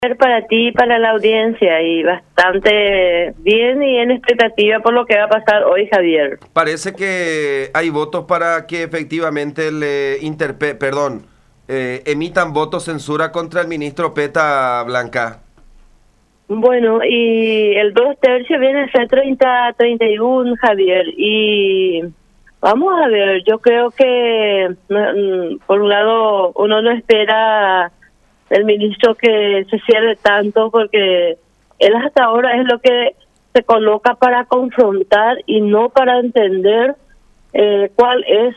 Para ti y para la audiencia, y bastante bien y en expectativa por lo que va a pasar hoy, Javier. Parece que hay votos para que efectivamente emitan votos censura contra el ministro Peta, Blanca. Bueno, y el 2/3 viene a ser 30-31, Javier, y vamos a ver, yo creo que por un lado uno no espera el ministro que se cierre tanto, porque él hasta ahora es lo que se coloca para confrontar y no para entender cuál es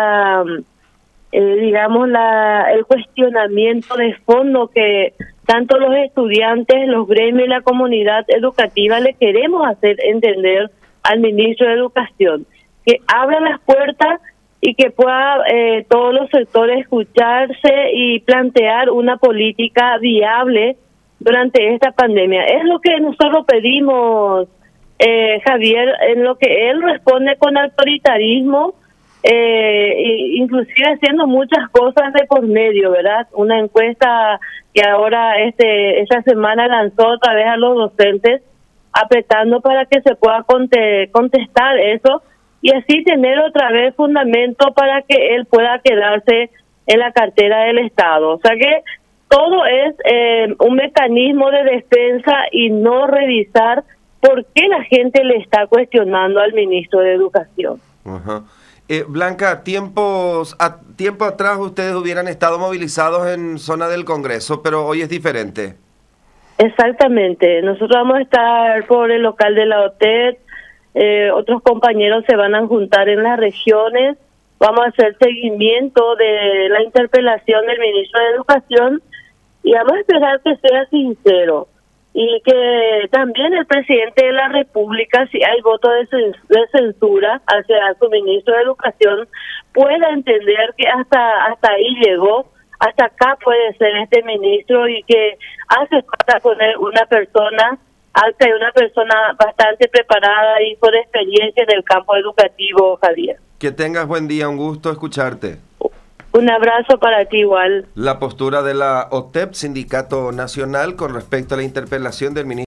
el cuestionamiento de fondo que tanto los estudiantes, los gremios y la comunidad educativa le queremos hacer entender al ministro de Educación, que abra las puertas y que pueda todos los sectores escucharse y plantear una política viable durante esta pandemia. Es lo que nosotros pedimos, Javier, en lo que él responde con autoritarismo, inclusive haciendo muchas cosas de por medio, ¿verdad? Una encuesta que ahora esta semana lanzó otra vez a los docentes, apretando para que se pueda contestar eso, y así tener otra vez fundamento para que él pueda quedarse en la cartera del Estado. O sea que todo es un mecanismo de defensa y no revisar por qué la gente le está cuestionando al ministro de Educación. Ajá. Blanca, tiempo atrás ustedes hubieran estado movilizados en zona del Congreso, pero hoy es diferente. Exactamente. Nosotros vamos a estar por el local de la OTED. Otros compañeros se van a juntar en las regiones, vamos a hacer seguimiento de la interpelación del ministro de Educación y vamos a esperar que sea sincero y que también el presidente de la República, si hay voto de censura hacia su ministro de Educación, pueda entender que hasta ahí llegó, hasta acá puede ser este ministro y que hace falta poner una persona alta y una persona bastante preparada y con experiencia en el campo educativo, Javier. Que tengas buen día, un gusto escucharte. Un abrazo para ti igual. La postura de la OTEP, Sindicato Nacional, con respecto a la interpelación del ministro